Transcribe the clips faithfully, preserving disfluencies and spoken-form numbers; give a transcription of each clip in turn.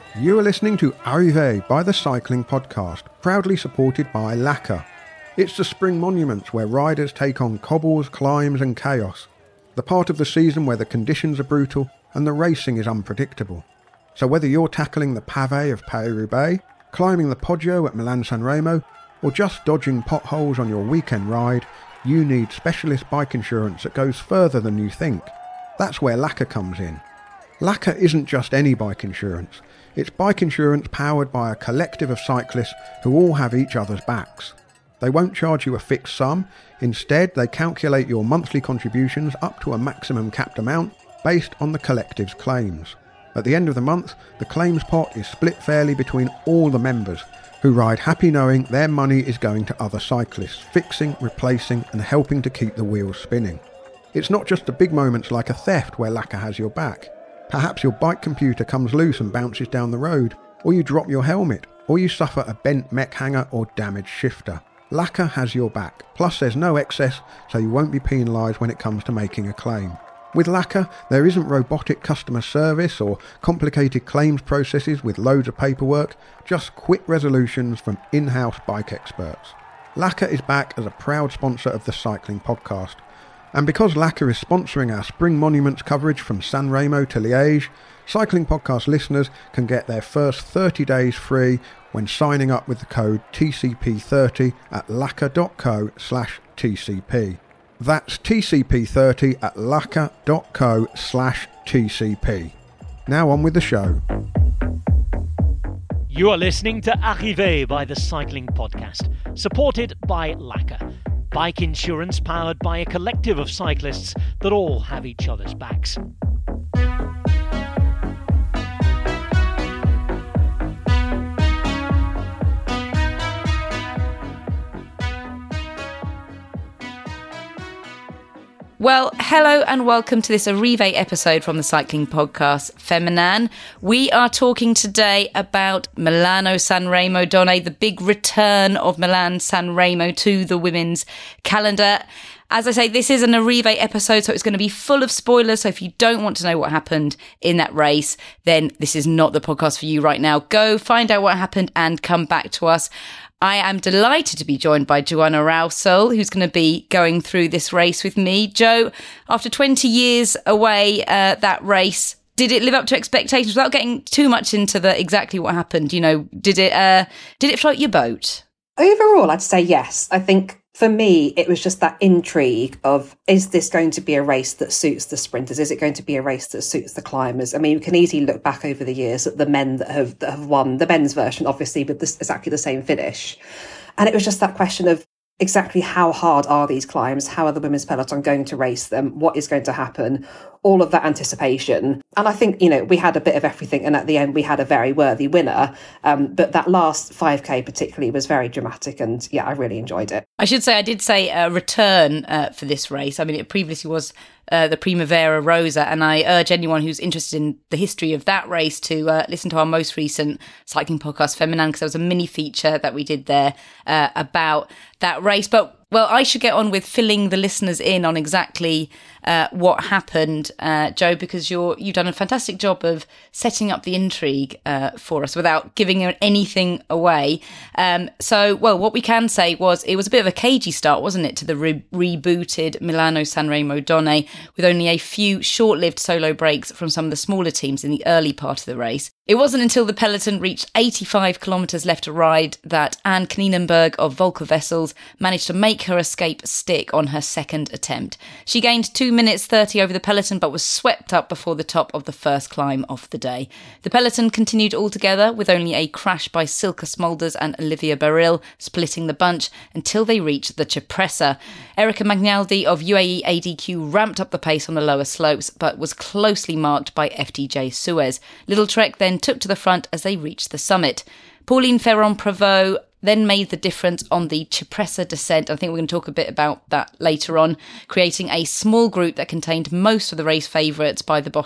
You are listening to Arrivé by the Cycling Podcast, proudly supported by Laka. It's the spring monuments where riders take on cobbles, climbs and chaos. The part of the season where the conditions are brutal and the racing is unpredictable. So whether you're tackling the pavé of Paris-Roubaix, climbing the Poggio at Milan-San Remo, or just dodging potholes on your weekend ride, you need specialist bike insurance that goes further than you think. That's where Laka comes in. Laka isn't just any bike insurance. It's bike insurance powered by a collective of cyclists who all have each other's backs. They won't charge you a fixed sum. Instead, they calculate your monthly contributions up to a maximum capped amount based on the collective's claims. At the end of the month, the claims pot is split fairly between all the members, who ride happy knowing their money is going to other cyclists, fixing, replacing and helping to keep the wheels spinning. It's not just the big moments like a theft where Laka has your back. Perhaps your bike computer comes loose and bounces down the road, or you drop your helmet, or you suffer a bent mech hanger or damaged shifter. Laka has your back, plus there's no excess, so you won't be penalised when it comes to making a claim. With Laka, there isn't robotic customer service or complicated claims processes with loads of paperwork, just quick resolutions from in-house bike experts. Laka is back as a proud sponsor of the Cycling Podcast. And because Laka is sponsoring our Spring Monuments coverage from San Remo to Liège, Cycling Podcast listeners can get their first thirty days free when signing up with the code T C P thirty at laka.co slash TCP. That's T C P thirty at laka.co slash TCP. Now on with the show. You are listening to Arrivé by the Cycling Podcast, supported by Laka. Bike insurance powered by a collective of cyclists that all have each other's backs. Well, hello and welcome to this Arrivé episode from the Cycling Podcast Feminin. We are talking today about Milano San Remo Donne, the big return of Milan San Remo to the women's calendar. As I say, this is an Arrivé episode, so it's going to be full of spoilers. So if you don't want to know what happened in that race, then this is not the podcast for you right now. Go find out what happened and come back to us. I am delighted to be joined by Joanna Rausel, who's going to be going through this race with me. Jo, after twenty years away, uh, that race, did it live up to expectations without getting too much into the exactly what happened? You know, did it uh, did it float your boat? Overall, I'd say yes. I think for me, it was just that intrigue of, is this going to be a race that suits the sprinters? Is it going to be a race that suits the climbers? I mean, we can easily look back over the years at the men that have that have won, the men's version, obviously, with this, exactly the same finish. And it was just that question of exactly how hard are these climbs? How are the women's peloton going to race them? What is going to happen? All of that anticipation. And I think, you know, we had a bit of everything. And at the end, we had a very worthy winner. Um, but that last five K particularly was very dramatic. And yeah, I really enjoyed it. I should say I did say a return uh, for this race. I mean, it previously was uh, the Primavera Rosa. And I urge anyone who's interested in the history of that race to uh, listen to our most recent Cycling Podcast Feminin, because there was a mini feature that we did there uh, about that race. But well, I should get on with filling the listeners in on exactly uh, what happened, uh, Jo, because you're, you've done a fantastic job of setting up the intrigue uh, for us without giving anything away. Um, so, well, what we can say was it was a bit of a cagey start, wasn't it, to the re- rebooted Milano San Remo Donne, with only a few short-lived solo breaks from some of the smaller teams in the early part of the race. It wasn't until the peloton reached eighty-five kilometres left to ride that Anne Knienenberg of Volker Wessels managed to make her escape stick on her second attempt. She gained two minutes thirty over the peloton, but was swept up before the top of the first climb of the day. The peloton continued altogether, with only a crash by Silke Smulders and Olivia Baril splitting the bunch until they reached the Cipressa. Erika Magnaldi of U A E A D Q ramped up the pace on the lower slopes, but was closely marked by F D J Suez. Little Trek then took to the front as they reached the summit. Pauline Ferrand-Prévot then made the difference on the Cipressa descent. I think we're going to talk a bit about that later on, creating a small group that contained most of the race favourites by the bottom.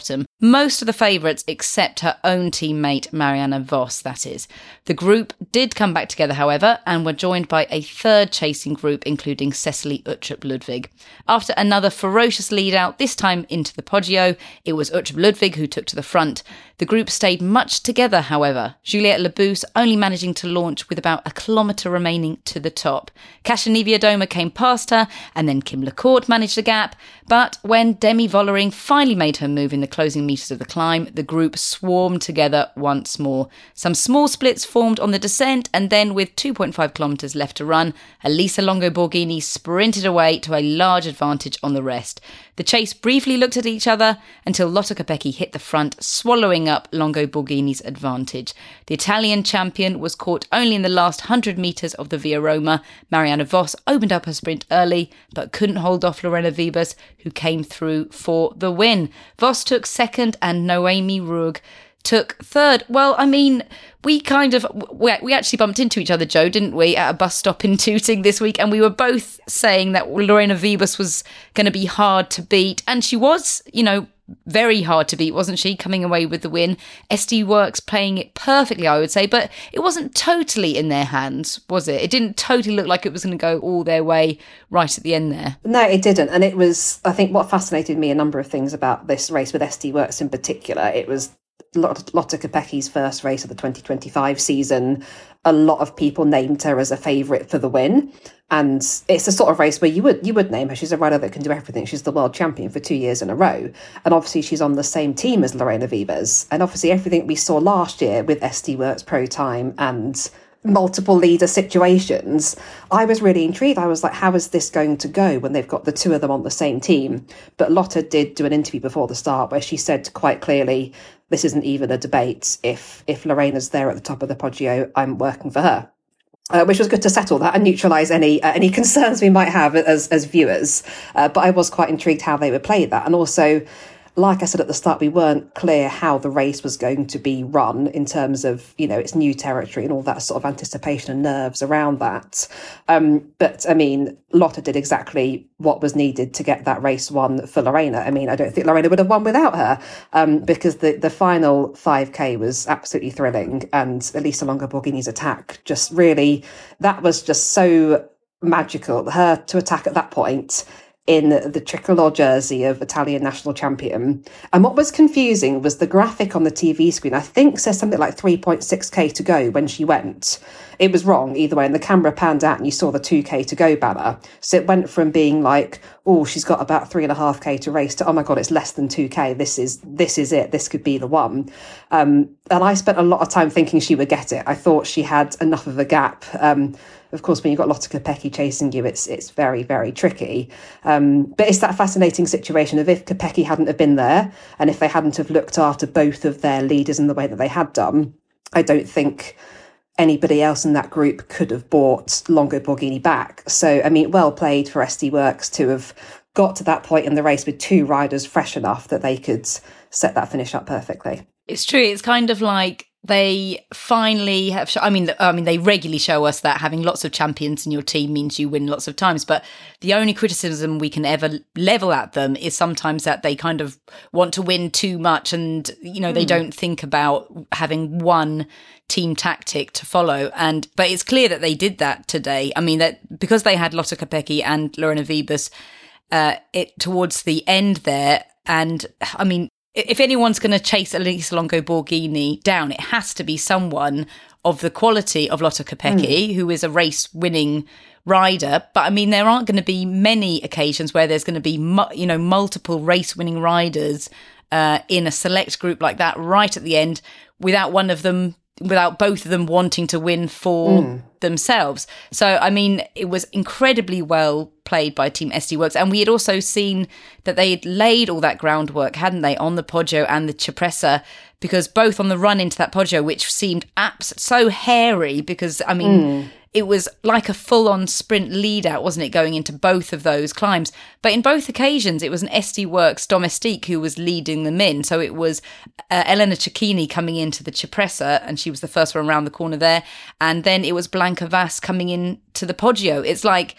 most of the favourites except her own teammate Marianne Vos, that is. The group did come back together, however, and were joined by a third chasing group, including Cecilie Uttrup Ludwig. After another ferocious lead out, this time into the Poggio, it was Uttrup Ludwig who took to the front. The group stayed much together, however, Juliette Labous only managing to launch with about a kilometre remaining to the top. Kasia Niewiadoma came past her, and then Kim LaCourte managed the gap, but when Demi Vollering finally made her move in the closing metres of the climb, the group swarmed together once more. Some small splits formed on the descent, and then with two point five kilometres left to run, Elisa Longo Borghini sprinted away to a large advantage on the rest. The chase briefly looked at each other until Lotte Kopecky hit the front, swallowing up Longo Borghini's advantage. The Italian champion was caught only in the last one hundred metres of the Via Roma. Marianne Vos opened up her sprint early, but couldn't hold off Lorena Wiebes, who came through for the win. Vos took second and Noemi Rugg took third. Well, I mean, we kind of, we, we actually bumped into each other, Joe, didn't we, at a bus stop in Tooting this week, and we were both saying that Lorena Wiebes was going to be hard to beat, and she was, you know, very hard to beat, wasn't she, coming away with the win. S D Worx playing it perfectly, I would say, but it wasn't totally in their hands, was it? It didn't totally look like it was going to go all their way right at the end there. No, it didn't. And it was, I think, what fascinated me, a number of things about this race with S D Worx in particular. It was Lotte Kopecky's first race of the twenty twenty-five season. A lot of people named her as a favourite for the win. And it's the sort of race where you would you would name her. She's a rider that can do everything. She's the world champion for two years in a row. And obviously she's on the same team as Lorena Wiebes. And obviously everything we saw last year with S D Worx Pro Time and multiple leader situations, I was really intrigued. I was like, how is this going to go when they've got the two of them on the same team? But Lotte did do an interview before the start where she said quite clearly, this isn't even a debate. If if Lorena's there at the top of the Poggio, I'm working for her. Uh, which was good to settle that and neutralise any uh, any concerns we might have as as viewers. Uh, but I was quite intrigued how they would play that. And also, like I said at the start, we weren't clear how the race was going to be run in terms of, you know, its new territory and all that sort of anticipation and nerves around that. Um, but, I mean, Lotte did exactly what was needed to get that race won for Lorena. I mean, I don't think Lorena would have won without her, um, because the, the final five K was absolutely thrilling. And Elisa Longo Borghini's attack just really, that was just so magical. Her to attack at that point in the tricolour jersey of Italian national champion. And what was confusing was the graphic on the T V screen, I think says something like three point six K to go when she went. It was wrong either way, and the camera panned out and you saw the two K to go banner. So it went from being like, oh, she's got about three and a half K to race to, oh my God, it's less than two K. This is this is it. This could be the one. Um, and I spent a lot of time thinking she would get it. I thought she had enough of a gap. Um, Of course, when you've got Lotte Kopecky chasing you, it's it's very, very tricky. Um, but it's that fascinating situation of if Kopecky hadn't have been there and if they hadn't have looked after both of their leaders in the way that they had done, I don't think anybody else in that group could have brought Longo Borghini back. So, I mean, well played for S D Worx to have got to that point in the race with two riders fresh enough that they could set that finish up perfectly. It's true. It's kind of like they finally have, sh- I mean, I mean, they regularly show us that having lots of champions in your team means you win lots of times. But the only criticism we can ever level at them is sometimes that they kind of want to win too much and, you know, they mm. don't think about having one team tactic to follow. And, but it's clear that they did that today. I mean, that because they had Lotte Kopecky and Lorena Wiebes, uh, it towards the end there. And I mean, if anyone's going to chase Elisa Longo Borghini down, it has to be someone of the quality of Lotte Kopecky, mm. who is a race-winning rider. But I mean, there aren't going to be many occasions where there's going to be, mu- you know, multiple race-winning riders uh, in a select group like that right at the end, without one of them, without both of them wanting to win for mm. themselves. So, I mean, it was incredibly well played by Team S D Worx. And we had also seen that they had laid all that groundwork, hadn't they, on the Poggio and the Cipressa, because both on the run into that Poggio, which seemed abs- so hairy, because, I mean, mm. it was like a full-on sprint lead-out, wasn't it, going into both of those climbs. But in both occasions, it was an S D Worx domestique who was leading them in. So it was uh, Elena Cecchini coming into the Cipressa, and she was the first one around the corner there. And then it was Blanca Vas coming in to the Poggio. It's like,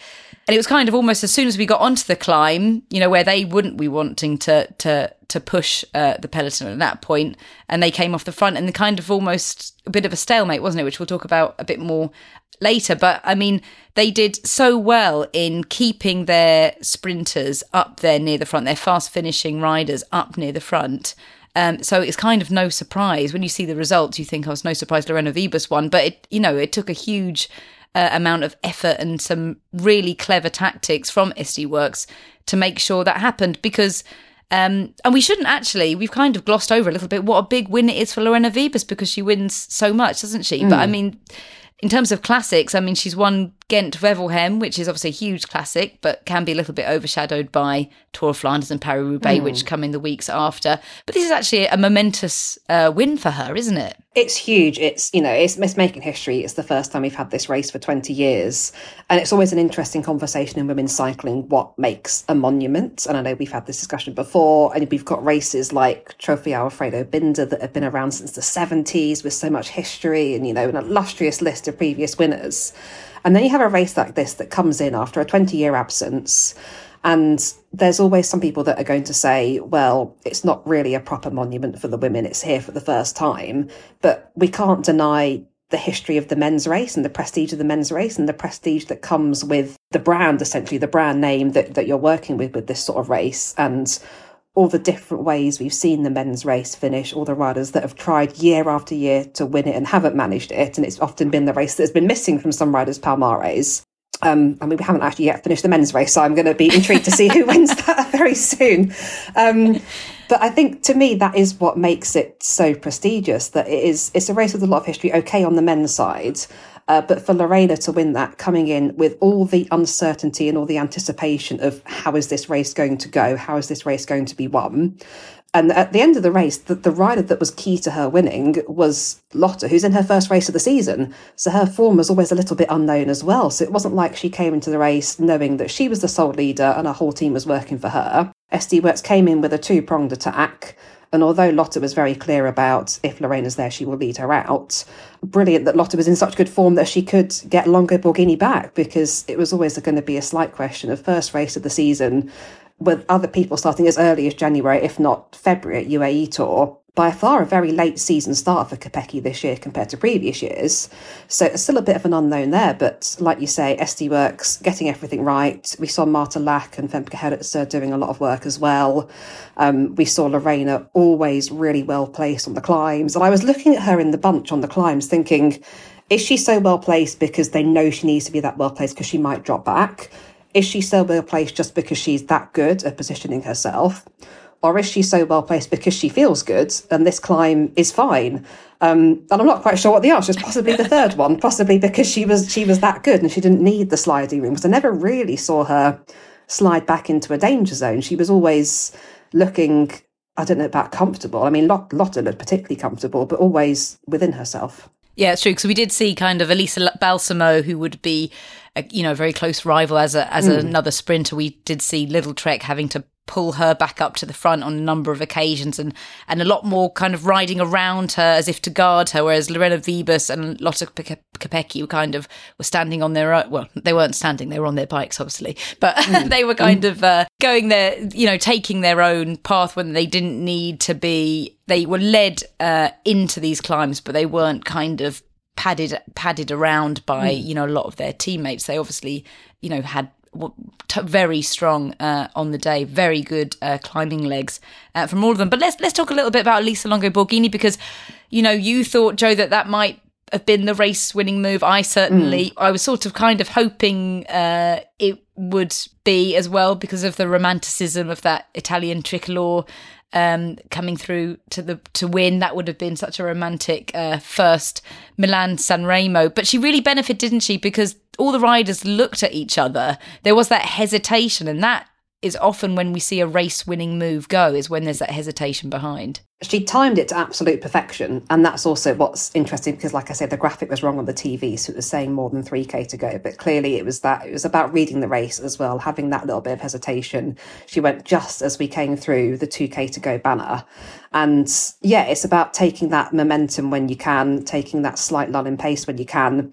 And it was kind of almost as soon as we got onto the climb, you know, where they wouldn't be wanting to to to push uh, the peloton at that point, and they came off the front, and the kind of almost a bit of a stalemate, wasn't it? Which we'll talk about a bit more later. But I mean, they did so well in keeping their sprinters up there near the front, their fast finishing riders up near the front. Um, so it's kind of no surprise when you see the results. You think, oh, it's no surprise Lorena Wiebes won, but it, you know, it took a huge uh, amount of effort and some really clever tactics from S D Worx to make sure that happened. Because, um, and we shouldn't actually, we've kind of glossed over a little bit what a big win it is for Lorena Wiebes, because she wins so much, doesn't she? Mm. But I mean, in terms of classics, I mean, she's won Ghent-Wevelgem, which is obviously a huge classic, but can be a little bit overshadowed by Tour of Flanders and Paris-Roubaix, mm. which come in the weeks after. But this is actually a momentous uh, win for her, isn't it? It's huge. It's, you know, it's, it's making history. It's the first time we've had this race for twenty years. And it's always an interesting conversation in women's cycling, what makes a monument. And I know we've had this discussion before, and we've got races like Trofeo Alfredo Binda that have been around since the seventies with so much history and, you know, an illustrious list of previous winners. And then you have a race like this that comes in after a twenty-year absence. And there's always some people that are going to say, well, it's not really a proper monument for the women. It's here for the first time. But we can't deny the history of the men's race and the prestige of the men's race and the prestige that comes with the brand, essentially, the brand name that, that you're working with with this sort of race. And all the different ways we've seen the men's race finish, all the riders that have tried year after year to win it and haven't managed it. And it's often been the race that's been missing from some riders' palmares. Um, I mean, we haven't actually yet finished the men's race, so I'm going to be intrigued to see who wins that very soon. Um, but I think, to me, that is what makes it so prestigious, that it is, it's a race with a lot of history, okay, on the men's side. Uh, but for Lorena to win that, coming in with all the uncertainty and all the anticipation of how is this race going to go? How is this race going to be won? And at the end of the race, the, the rider that was key to her winning was Lotte, who's in her first race of the season. So her form was always a little bit unknown as well. So it wasn't like she came into the race knowing that she was the sole leader and her whole team was working for her. S D Worx came in with a two-pronged attack. And although Lotte was very clear about if Lorena's there, she will lead her out, brilliant that Lotte was in such good form that she could get Longo Borghini back, because it was always going to be a slight question of first race of the season, with other people starting as early as January, if not February at U A E Tour. By far a very late season start for Kopecky this year compared to previous years. So it's still a bit of an unknown there. But like you say, S D Worx getting everything right. We saw Marta Lack and Femke Heretzer doing a lot of work as well. Um, we saw Lorena always really well placed on the climbs. And I was looking at her in the bunch on the climbs thinking, is she so well placed because they know she needs to be that well placed because she might drop back? Is she so well placed just because she's that good at positioning herself? Or is she so well placed because she feels good and this climb is fine? Um, and I'm not quite sure what the answer is. Possibly the third one, possibly because she was she was that good and she didn't need the sliding room. Because I never really saw her slide back into a danger zone. She was always looking, I don't know about comfortable. I mean, Lotte looked particularly comfortable, but always within herself. Yeah, it's true. Because we did see kind of Elisa Balsamo, who would be, a, you know, a very close rival as a as mm. another sprinter. We did see Little Trek having to pull her back up to the front on a number of occasions, and and a lot more kind of riding around her as if to guard her, whereas Lorena Wiebes and Lotte Kopecky were kind of were standing on their own. Well, they weren't standing, they were on their bikes, obviously, but mm. they were kind mm. of uh, going their, you know, taking their own path when they didn't need to be. They were led uh, into these climbs, but they weren't kind of padded padded around by, mm. you know, a lot of their teammates. They obviously, you know, had T- very strong uh, on the day, very good uh, climbing legs uh, from all of them. But let's let's talk a little bit about Elisa Longo Borghini, because, you know, you thought, Joe, that that might have been the race-winning move. I certainly, mm. I was sort of kind of hoping uh, it would be as well, because of the romanticism of that Italian tricolor um, coming through to the to win. That would have been such a romantic uh, first Milan-San Remo. But she really benefited, didn't she? Because all the riders looked at each other. There was that hesitation, and that is often when we see a race-winning move go, is when there's that hesitation behind. She timed it to absolute perfection, and that's also what's interesting, because, like I said, the graphic was wrong on the T V, so it was saying more than three K to go, but clearly it was that. It was about reading the race as well, having that little bit of hesitation. She went just as we came through the two K to go banner, and yeah, it's about taking that momentum when you can, taking that slight lull in pace when you can,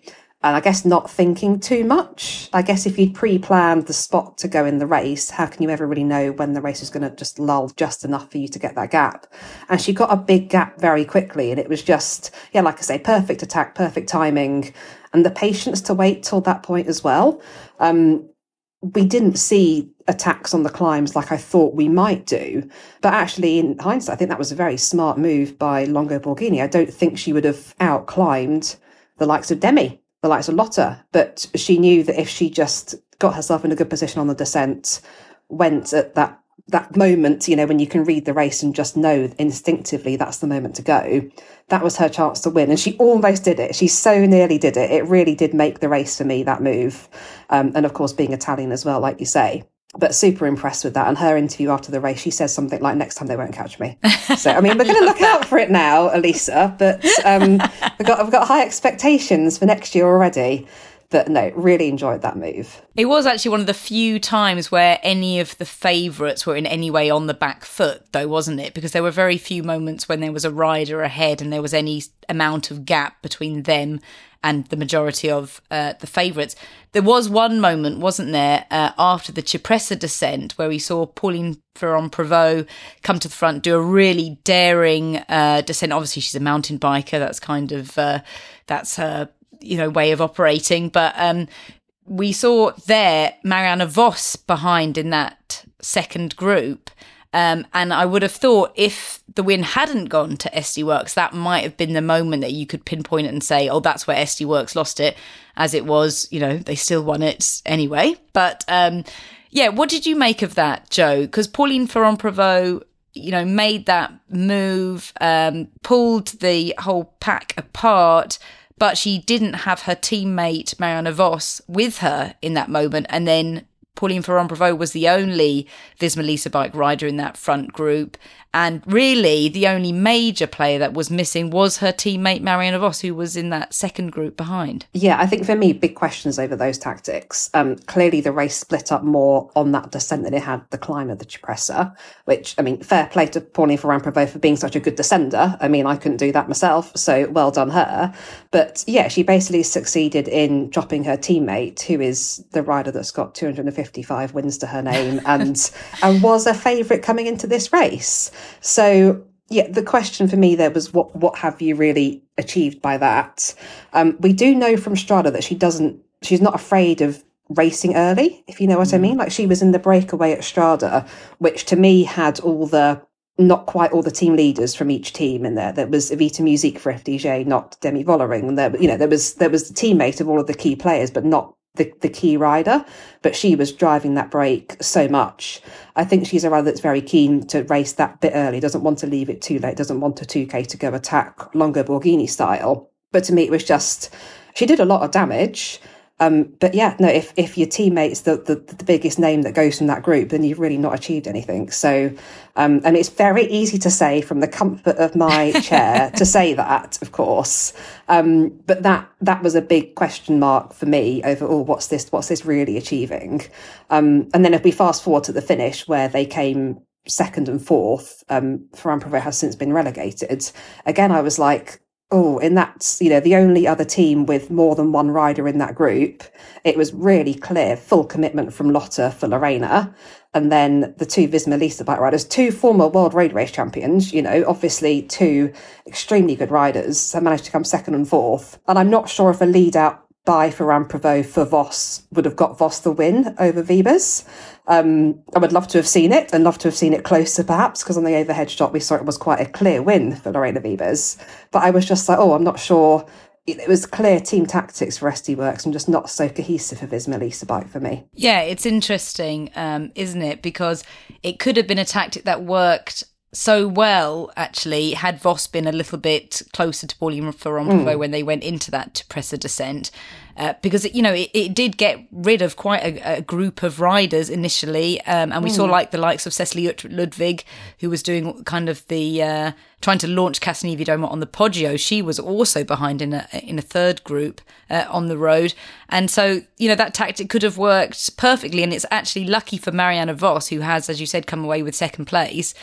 And I guess not thinking too much. I guess if you'd pre-planned the spot to go in the race, how can you ever really know when the race is going to just lull just enough for you to get that gap? And she got a big gap very quickly. And it was just, yeah, like I say, perfect attack, perfect timing, and the patience to wait till that point as well. Um, we didn't see attacks on the climbs like I thought we might do. But actually, in hindsight, I think that was a very smart move by Longo Borghini. I don't think she would have out-climbed the likes of Demi, the likes of Lotta, but she knew that if she just got herself in a good position on the descent, went at that that moment, you know, when you can read the race and just know instinctively that's the moment to go, that was her chance to win. And she almost did it. She so nearly did it. It really did make the race for me, that move. Um, and of course, being Italian as well, like you say. But super impressed with that. And her interview after the race, she says something like, next time they won't catch me. So, I mean, we're going to look out for it now, Elisa. But um, we've got, I've got high expectations for next year already. But no, really enjoyed that move. It was actually one of the few times where any of the favourites were in any way on the back foot, though, wasn't it? Because there were very few moments when there was a rider ahead and there was any amount of gap between them and the majority of uh, the favourites. There was one moment, wasn't there, uh, after the Cipressa descent, where we saw Pauline Ferrand-Prévot come to the front, do a really daring uh, descent. Obviously, she's a mountain biker. That's kind of, uh, that's her, you know, way of operating. But um, we saw there Marianne Vos behind in that second group. Um, and I would have thought if the win hadn't gone to S D Worx, that might have been the moment that you could pinpoint it and say, oh, that's where S D Worx lost it. As it was, you know, they still won it anyway. But um, yeah, what did you make of that, Joe? Because Pauline Ferrand-Prévot, you know, made that move, um, pulled the whole pack apart, but she didn't have her teammate Marianne Vos with her in that moment. And then Pauline Ferrand-Prévot was the only Visma Lease a Bike rider in that front group. And really, the only major player that was missing was her teammate Marianne Vos, who was in that second group behind. Yeah, I think for me, big questions over those tactics. Um, clearly, the race split up more on that descent than it had the climb of the Cipressa, which, I mean, fair play to Pauline Ferrand-Prévot for being such a good descender. I mean, I couldn't do that myself, so well done her. But yeah, she basically succeeded in dropping her teammate, who is the rider that's got two hundred fifty-five wins to her name and, and was a favourite coming into this race. So, yeah, the question for me there was, what what have you really achieved by that? Um, we do know from Strada that she doesn't, she's not afraid of racing early, if you know what mm. I mean. Like, she was in the breakaway at Strada, which to me had all the, not quite all the team leaders from each team in there. There was Evita Musique for F D J, not Demi Vollering. And there, you know, there was there was the teammate of all of the key players, but not the, the key rider, but she was driving that break so much. I think she's a rider that's very keen to race that bit early, doesn't want to leave it too late, doesn't want a two K to go attack Longo Borghini style. But to me, it was just, she did a lot of damage. Um, but yeah, no, if, if your teammate's the, the, the biggest name that goes from that group, then you've really not achieved anything. So, um, and it's very easy to say from the comfort of my chair to say that, of course. Um, but that, that was a big question mark for me over, oh, what's this, what's this really achieving? Um, and then if we fast forward to the finish where they came second and fourth, um, Ferrand-Prévot has since been relegated. Again, I was like, oh, and that's, you know, the only other team with more than one rider in that group. It was really clear, full commitment from Lotta for Lorena. And then the two Visma Lease a Bike riders, two former world road race champions, you know, obviously two extremely good riders, have managed to come second and fourth. And I'm not sure if a lead out by Ferrand-Prévot for Vos would have got Vos the win over Wiebes. Um, I would love to have seen it and love to have seen it closer, perhaps, because on the overhead shot we saw it was quite a clear win for Lorena Wiebes. But I was just like, oh, I'm not sure. It was clear team tactics for S D Worx and just not so cohesive for Visma Lease a Bike for me. Yeah, it's interesting, um, isn't it? Because it could have been a tactic that worked so well, actually, had Vos been a little bit closer to Pauline Ferrand-Prévot mm. when they went into that Cipressa descent. Uh, because, you know, it, it did get rid of quite a, a group of riders initially. Um, and we mm. saw like the likes of Cecily Ludwig, who was doing kind of the, uh, trying to launch Castelnuovo on the Poggio. She was also behind in a, in a third group uh, on the road. And so, you know, that tactic could have worked perfectly. And it's actually lucky for Marianne Vos, who has, as you said, come away with second place,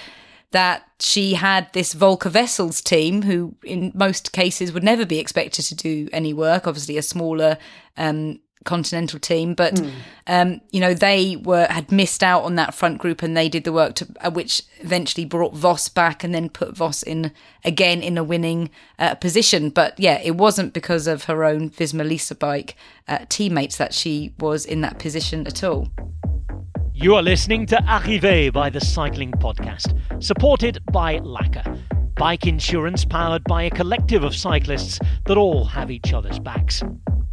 that she had this Volker Wessels team, who in most cases would never be expected to do any work, obviously a smaller um, continental team, but mm. um, you know, they were had missed out on that front group, and they did the work to uh, which eventually brought Voss back and then put Voss in again in a winning uh, position. But yeah, it wasn't because of her own Visma Lease bike uh, teammates that she was in that position at all. You are listening to Arrivé by the Cycling Podcast, supported by Lacquer, bike insurance powered by a collective of cyclists that all have each other's backs.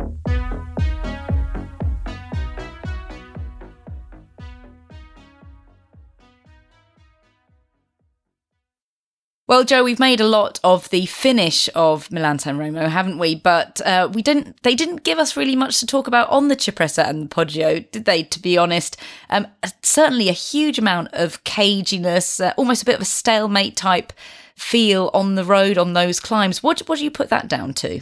Well, Joe, we've made a lot of the finish of Milan-San Remo, haven't we? But uh, we didn't. They didn't give us really much to talk about on the Cipressa and the Poggio, did they? To be honest, um, certainly a huge amount of caginess, uh, almost a bit of a stalemate type feel on the road on those climbs. What what do you put that down to?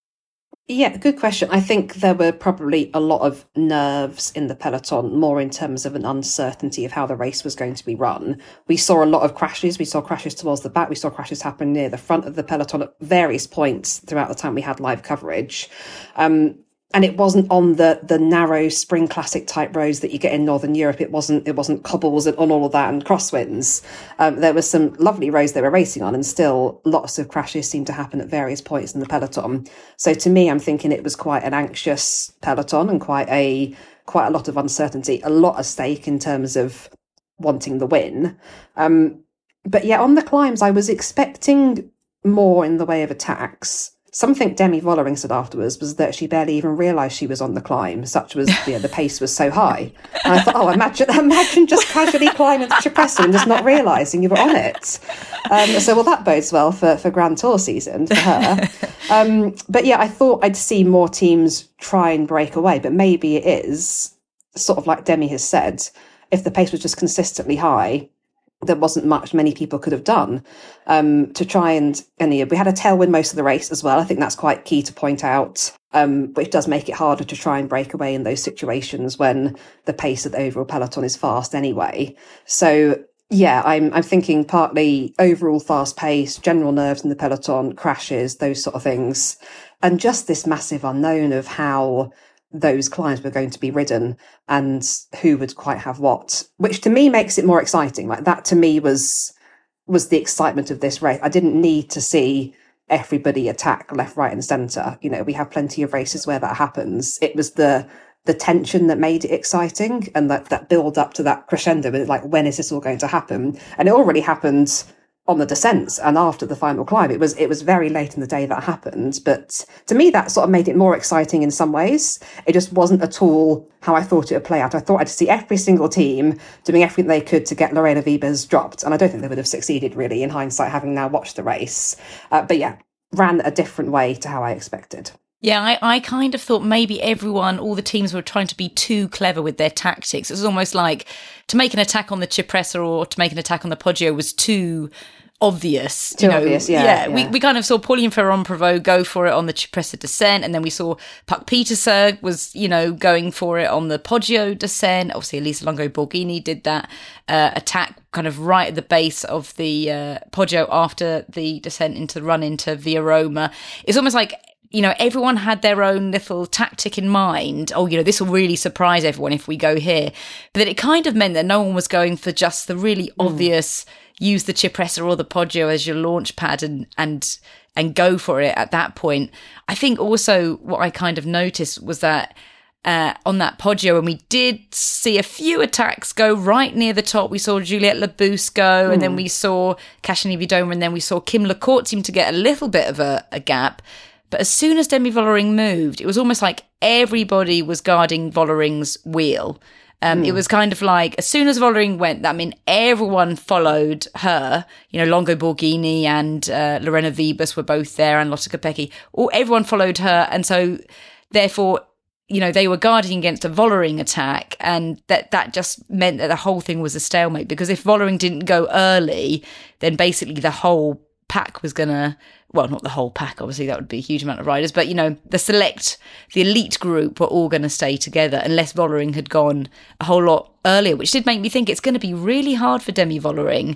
Yeah, good question. I think there were probably a lot of nerves in the peloton, more in terms of an uncertainty of how the race was going to be run. We saw a lot of crashes. We saw crashes towards the back. We saw crashes happen near the front of the peloton at various points throughout the time we had live coverage. Um, and it wasn't on the the narrow Spring Classic type roads that you get in Northern Europe. It wasn't it wasn't cobbles and on all of that and crosswinds. Um, there were some lovely roads they were racing on, and still lots of crashes seemed to happen at various points in the peloton. So to me, I'm thinking it was quite an anxious peloton and quite a quite a lot of uncertainty, a lot at stake in terms of wanting the win. Um, but yeah, on the climbs, I was expecting more in the way of attacks. Something Demi Vollering said afterwards was that she barely even realised she was on the climb. Such was, you know, the pace was so high. And I thought, oh, imagine, imagine just casually climbing the Cipressa and just not realising you were on it. Um, so, well, that bodes well for, for Grand Tour season for her. Um, but yeah, I thought I'd see more teams try and break away, but maybe it is sort of like Demi has said, if the pace was just consistently high, there wasn't much many people could have done um, to try and, and yeah, we had a tailwind most of the race as well. I think that's quite key to point out, um, which does make it harder to try and break away in those situations when the pace of the overall peloton is fast anyway. So yeah, I'm I'm thinking partly overall fast pace, general nerves in the peloton, crashes, those sort of things, and just this massive unknown of how those climbs were going to be ridden and who would quite have what, which to me makes it more exciting. Like that to me was was the excitement of this race. I didn't need to see everybody attack left, right and centre. You know, we have plenty of races where that happens. It was the the tension that made it exciting, and that, that build up to that crescendo with like, when is this all going to happen? And it already happened on the descents and after the final climb. It was it was very late in the day that happened, but to me that sort of made it more exciting in some ways. It just wasn't at all how I thought it would play out. I thought I'd see every single team doing everything they could to get Lorena Wiebes dropped, and I don't think they would have succeeded really in hindsight, having now watched the race. Uh, but yeah, ran a different way to how I expected. Yeah, I, I kind of thought maybe everyone, all the teams were trying to be too clever with their tactics. It was almost like to make an attack on the Cipressa or to make an attack on the Poggio was too obvious. Too you know, obvious, yeah. Yeah, yeah. We, we kind of saw Pauline Ferrand-Prévot go for it on the Cipressa descent, and then we saw Puck Pieterse was, you know, going for it on the Poggio descent. Obviously, Elisa Longo Borghini did that uh, attack kind of right at the base of the uh, Poggio after the descent into the run into Via Roma. It's almost like, you know, everyone had their own little tactic in mind. Oh, you know, this will really surprise everyone if we go here. But then it kind of meant that no one was going for just the really mm. obvious, use the Cipressa or the Poggio as your launch pad and, and, and go for it at that point. I think also what I kind of noticed was that uh, on that Poggio, and we did see a few attacks go right near the top. We saw Juliette Labous go, mm. and then we saw Kasia Niewiadoma, and then we saw Kim Lecourt seem to get a little bit of a, a gap. But as soon as Demi Vollering moved, it was almost like everybody was guarding Vollering's wheel. Um, mm. It was kind of like, as soon as Vollering went, that meant everyone followed her. You know, Longo Borghini and uh, Lorena Wiebes were both there, and Lotte Kopecky. All, everyone followed her. And so, therefore, you know, they were guarding against a Vollering attack. And that, that just meant that the whole thing was a stalemate. Because if Vollering didn't go early, then basically the whole pack was going to, well, not the whole pack, obviously, that would be a huge amount of riders, but, you know, the select, the elite group were all going to stay together unless Vollering had gone a whole lot earlier, which did make me think it's going to be really hard for Demi Vollering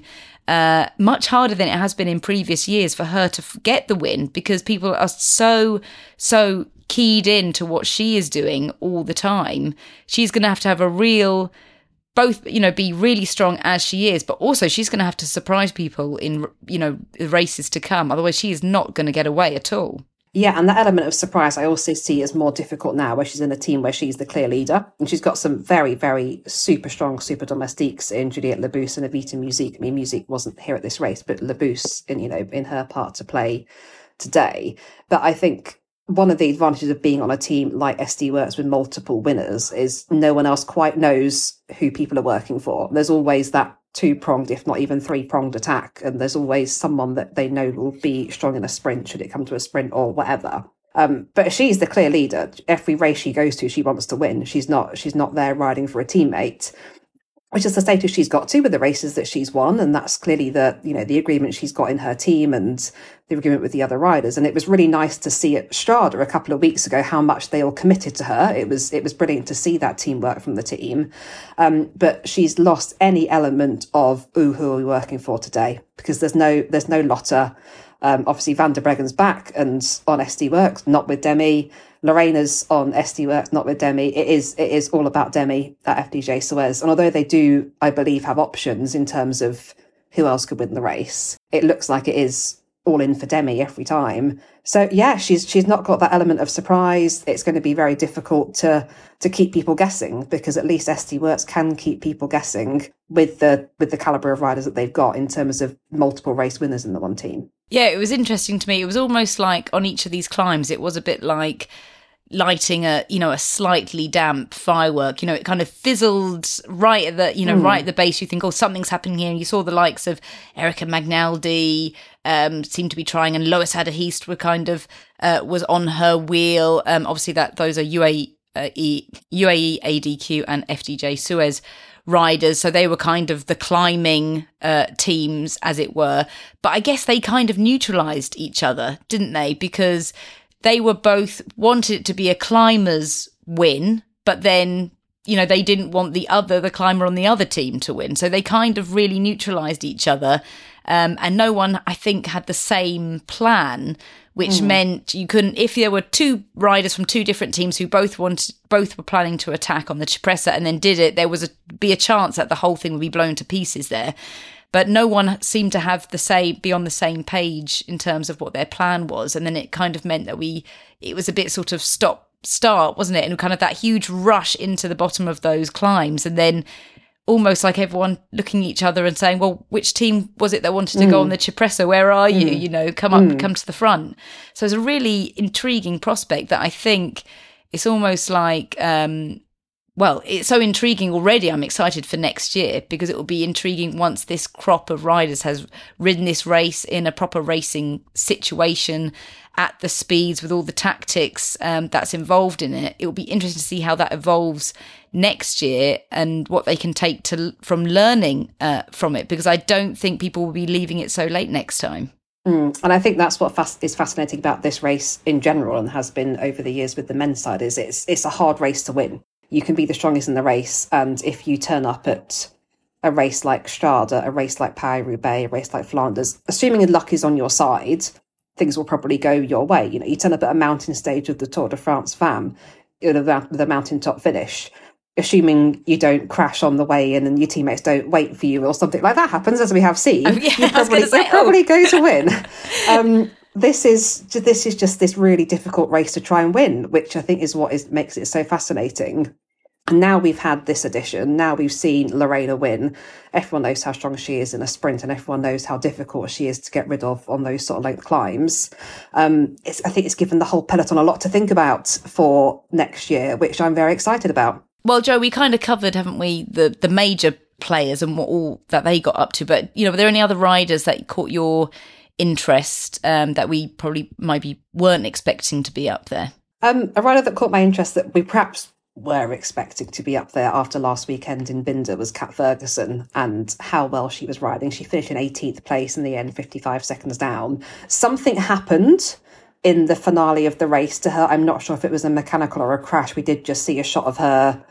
uh, much harder than it has been in previous years for her to get the win, because people are so, so keyed in to what she is doing all the time. She's going to have to have a real, both, you know, be really strong as she is, but also she's going to have to surprise people in, you know, races to come. Otherwise, she is not going to get away at all. Yeah, and that element of surprise I also see as more difficult now, where she's in a team where she's the clear leader. And she's got some very, very super strong super domestiques in Juliette Labous and Evita Musique. I mean, Musique wasn't here at this race, but Labous, in, you know, in her part to play today. But I think one of the advantages of being on a team like S D Worx with multiple winners is no one else quite knows who people are working for. There's always that two-pronged, if not even three-pronged attack, and there's always someone that they know will be strong in a sprint should it come to a sprint or whatever. Um, but she's the clear leader. Every race she goes to, she wants to win. She's not she's not there riding for a teammate, which is the status she's got to with the races that she's won, and that's clearly the, you know, the agreement she's got in her team and the agreement with the other riders. And it was really nice to see at Strada a couple of weeks ago how much they all committed to her. It was it was brilliant to see that teamwork from the team. Um, but she's lost any element of, ooh, who are we working for today? Because there's no there's no Lotte. Um, obviously, Van der Breggen's back and on S D Worx, not with Demi. Lorena's on S D Worx, not with Demi. It is it is all about Demi at F D J Suez. And although they do, I believe, have options in terms of who else could win the race, it looks like it is all in for Demi every time. So yeah, she's she's not got that element of surprise. It's going to be very difficult to to keep people guessing, because at least S D Worx can keep people guessing with the with the calibre of riders that they've got in terms of multiple race winners in the one team. Yeah, it was interesting to me. It was almost like on each of these climbs, it was a bit like lighting a, you know, a slightly damp firework. You know, it kind of fizzled right at the, you know, mm. right at the base. You think, oh, something's happening here. And you saw the likes of Erica Magnaldi um, seemed to be trying, and Lois Adderheist were kind of, uh, was on her wheel. Um, obviously that those are U A E, uh, e, U A E, A D Q and F D J Suez riders, so they were kind of the climbing uh, teams, as it were. But I guess they kind of neutralised each other, didn't they? Because they were both wanted it to be a climber's win, but then, you know, they didn't want the other, the climber on the other team to win. So they kind of really neutralised each other. Um, and no one, I think, had the same plan, which mm. meant you couldn't, if there were two riders from two different teams who both wanted, both were planning to attack on the Cipressa and then did it, there was a, be a chance that the whole thing would be blown to pieces there. But no one seemed to have the same, be on the same page in terms of what their plan was. And then it kind of meant that we, it was a bit sort of stop, start, wasn't it? And kind of that huge rush into the bottom of those climbs. And then almost like everyone looking at each other and saying, well, which team was it that wanted to mm. go on the Cipressa? Where are you? Mm. You know, come up, mm. come to the front. So it's a really intriguing prospect that I think it's almost like, um, well, it's so intriguing already. I'm excited for next year, because it will be intriguing once this crop of riders has ridden this race in a proper racing situation at the speeds with all the tactics um, that's involved in it. It will be interesting to see how that evolves next year and what they can take to from learning uh, from it, because I don't think people will be leaving it so late next time. Mm. And I think that's what fas- is fascinating about this race in general, and has been over the years with the men's side, is it's it's a hard race to win. You can be the strongest in the race, and if you turn up at a race like Strada, a race like Paris-Roubaix, a race like Flanders, assuming luck is on your side, things will probably go your way. You know, you turn up at a mountain stage of the Tour de France F A M, you know, with a mountaintop finish, assuming you don't crash on the way in and your teammates don't wait for you or something like that happens, as we have seen, oh, yeah, you probably, say, you probably oh. go to win. Um, this is this is just this really difficult race to try and win, which I think is what is makes it so fascinating. And now we've had this edition. Now we've seen Lorena win. Everyone knows how strong she is in a sprint, and everyone knows how difficult she is to get rid of on those sort of length climbs. Um, it's, I think it's given the whole peloton a lot to think about for next year, which I'm very excited about. Well, Jo, we kind of covered, haven't we, the the major players and what all that they got up to. But, you know, were there any other riders that caught your interest um, that we probably maybe weren't expecting to be up there? Um, a rider that caught my interest that we perhaps were expecting to be up there after last weekend in Binder was Kat Ferguson, and how well she was riding. She finished in eighteenth place in the end, fifty-five seconds down. Something happened in the finale of the race to her. I'm not sure if it was a mechanical or a crash. We did just see a shot of her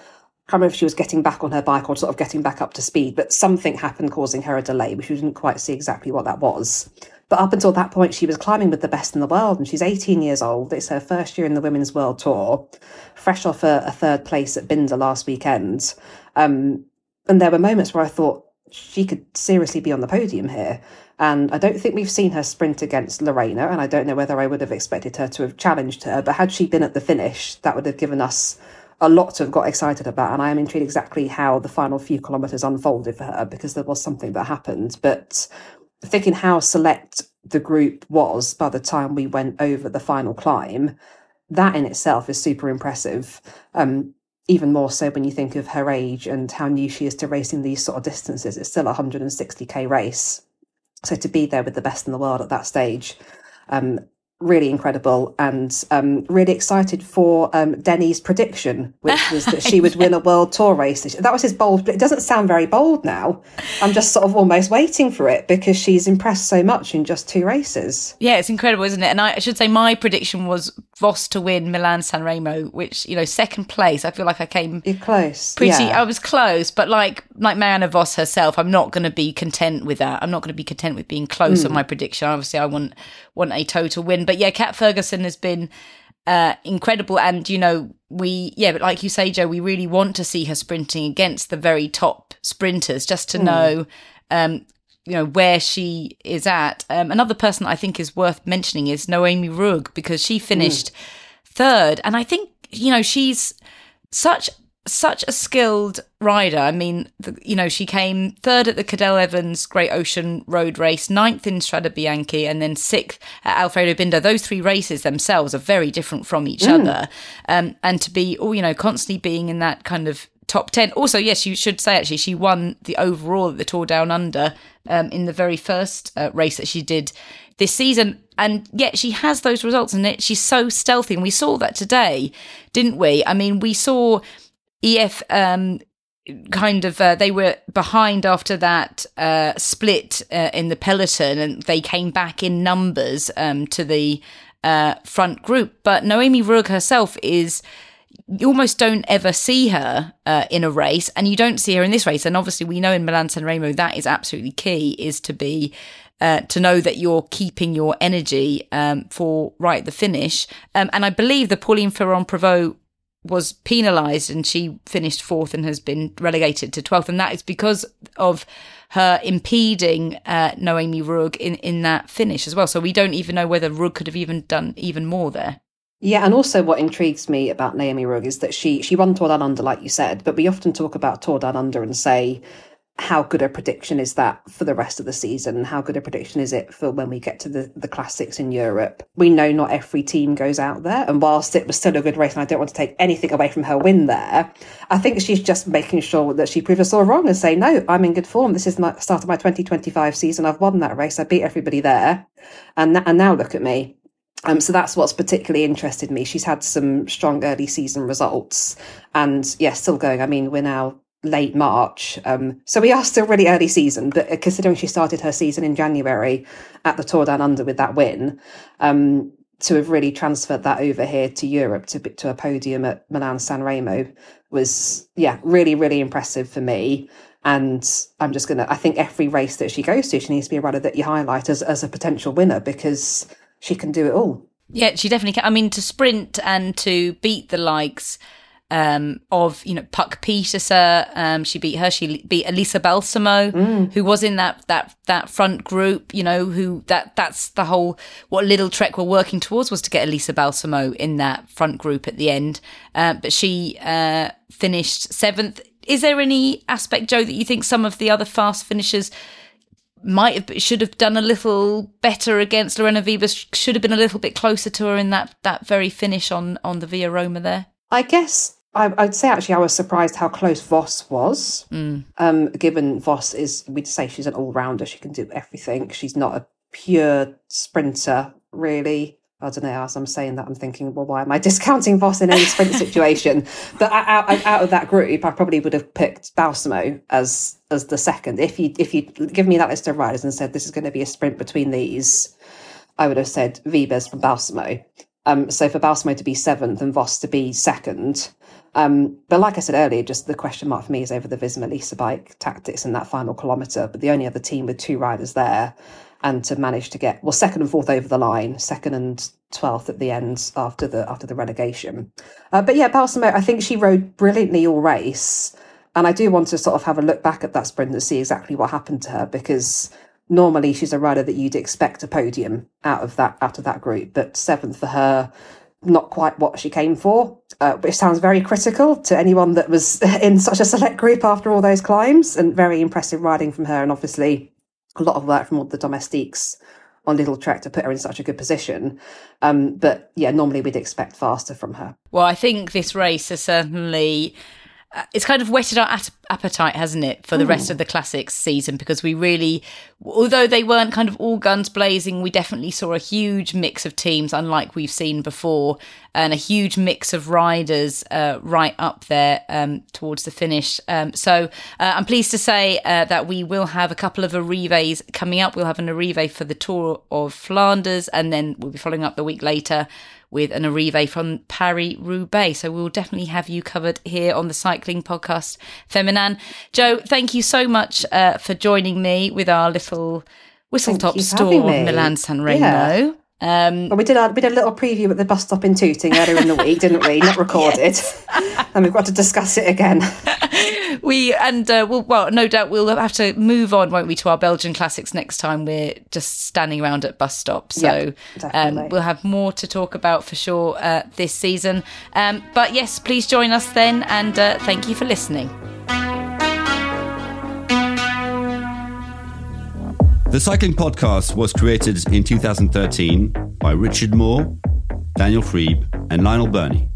can't remember if she was getting back on her bike or sort of getting back up to speed, but something happened causing her a delay, which we didn't quite see exactly what that was. But up until that point, she was climbing with the best in the world, and she's eighteen years old. It's her first year in the Women's World Tour, fresh off a, a third place at Binder last weekend. Um, and there were moments where I thought she could seriously be on the podium here. And I don't think we've seen her sprint against Lorena, and I don't know whether I would have expected her to have challenged her. But had she been at the finish, that would have given us a lot to have got excited about. And I am intrigued exactly how the final few kilometres unfolded for her, because there was something that happened. But thinking how select the group was by the time we went over the final climb, that in itself is super impressive. Um, even more so when you think of her age and how new she is to racing these sort of distances. It's still a one hundred sixty k race. So to be there with the best in the world at that stage, um, really incredible, and um, really excited for um, Denny's prediction, which was that she would win a World Tour race. That was his bold, but it doesn't sound very bold now. I'm just sort of almost waiting for it because she's impressed so much in just two races. Yeah, it's incredible, isn't it? And I should say my prediction was Vos to win Milan-San Remo, which, you know, second place. I feel like I came You're close. Pretty, yeah. I was close, but like like Marianne Vos herself, I'm not going to be content with that. I'm not going to be content with being close mm. on my prediction. Obviously, I want want a total win. But yeah, Kat Ferguson has been uh, incredible. And, you know, we, yeah, but like you say, Joe, we really want to see her sprinting against the very top sprinters just to mm. know, um, you know, where she is at. Um, another person that I think is worth mentioning is Noemi Rugg, because she finished mm. third. And I think, you know, she's such such a skilled rider. I mean, the, you know, she came third at the Cadel Evans Great Ocean Road Race, ninth in Strade Bianche, and then sixth at Alfredo Binda. Those three races themselves are very different from each mm. other. Um, and to be, oh, you know, constantly being in that kind of top ten. Also, yes, you should say, actually, she won the overall at the Tour Down Under um, in the very first uh, race that she did this season. And yet she has those results, and it, she's so stealthy. And we saw that today, didn't we? I mean, we saw E F um, kind of, uh, they were behind after that uh, split uh, in the peloton, and they came back in numbers um, to the uh, front group. But Noemi Rugg herself is, you almost don't ever see her uh, in a race, and you don't see her in this race. And obviously we know in Milan-San Remo that is absolutely key, is to be uh, to know that you're keeping your energy um, for right at the finish. Um, and I believe the Pauline Ferrand-Prévot was penalised, and she finished fourth and has been relegated to twelfth. And that is because of her impeding uh, Noemi Rugg in, in that finish as well. So we don't even know whether Rugg could have even done even more there. Yeah, and also what intrigues me about Noemi Rugg is that she she won Tour Down Under, like you said, but we often talk about Tour Down Under and say, how good a prediction is that for the rest of the season? How good a prediction is it for when we get to the, the classics in Europe? We know not every team goes out there. And whilst it was still a good race, and I don't want to take anything away from her win there, I think she's just making sure that she proves us all wrong and say, no, I'm in good form. This is the start of my twenty twenty-five season. I've won that race. I beat everybody there. And, and now look at me. Um, so that's what's particularly interested me. She's had some strong early season results. And yes, yeah, still going. I mean, we're now late March, um, so we are still really early season, but considering she started her season in January at the Tour Down Under with that win, um, to have really transferred that over here to Europe to to a podium at Milan-San Remo was, yeah, really, really impressive for me. And I'm just going to, I think every race that she goes to, she needs to be a rider that you highlight as, as a potential winner, because she can do it all. Yeah, she definitely can. I mean, to sprint and to beat the likes um, of, you know, Puck Pieterse, um, she beat her. She beat Elisa Balsamo, mm. who was in that that that front group. You know, who that that's the whole what Little Trek were working towards, was to get Elisa Balsamo in that front group at the end. Uh, but she uh, finished seventh. Is there any aspect, Joe, that you think some of the other fast finishers might have should have done a little better against Lorena Wiebes, should have been a little bit closer to her in that that very finish on on the Via Roma there? I guess I, I'd say actually I was surprised how close Vos was. Mm. Um, given Vos is, we'd say she's an all-rounder, she can do everything. She's not a pure sprinter, really. I don't know, as I'm saying that, I'm thinking, well, why am I discounting Vos in any sprint situation? But out, out of that group, I probably would have picked Balsamo as as the second. If you if you give me that list of riders and said this is going to be a sprint between these, I would have said Wiebes from Balsamo. Um, so for Balsamo to be seventh and Vos to be second, Um, but like I said earlier, just the question mark for me is over the Visma Lease bike tactics in that final kilometre. But the only other team with two riders there, and to manage to get, well, second and fourth over the line, second and twelfth at the end after the after the relegation. Uh, but yeah, Balsamo, I think she rode brilliantly all race. And I do want to sort of have a look back at that sprint and see exactly what happened to her, because normally she's a rider that you'd expect a podium out of that out of that group. But seventh for her, not quite what she came for, uh, which sounds very critical to anyone that was in such a select group after all those climbs, and very impressive riding from her. And obviously a lot of work from all the domestiques on Little Trek to put her in such a good position. Um, but yeah, normally we'd expect faster from her. Well, I think this race has certainly... Uh, it's kind of whetted our at- appetite, hasn't it, for the mm. rest of the Classics season, because we really, although they weren't kind of all guns blazing, we definitely saw a huge mix of teams, unlike we've seen before, and a huge mix of riders uh, right up there um, towards the finish. Um, so uh, I'm pleased to say uh, that we will have a couple of arrivées coming up. We'll have an arrivée for the Tour of Flanders, and then we'll be following up the week later with an arrivée from Paris-Roubaix. So we'll definitely have you covered here on the Cycling Podcast Féminin. Jo, thank you so much uh, for joining me with our little whistle-top store of Milan-San Remo. Yeah. Um, well, we did, our, we did a little preview at the bus stop in Tooting earlier in the week, didn't we? Not recorded. And we've got to discuss it again. We and uh, we'll, well, no doubt we'll have to move on, won't we, to our Belgian Classics next time we're just standing around at bus stops. So yep, um, we'll have more to talk about for sure uh, this season. Um, but yes, please join us then, and uh, thank you for listening. The Cycling Podcast was created in two thousand thirteen by Richard Moore, Daniel Freeb, and Lionel Burney.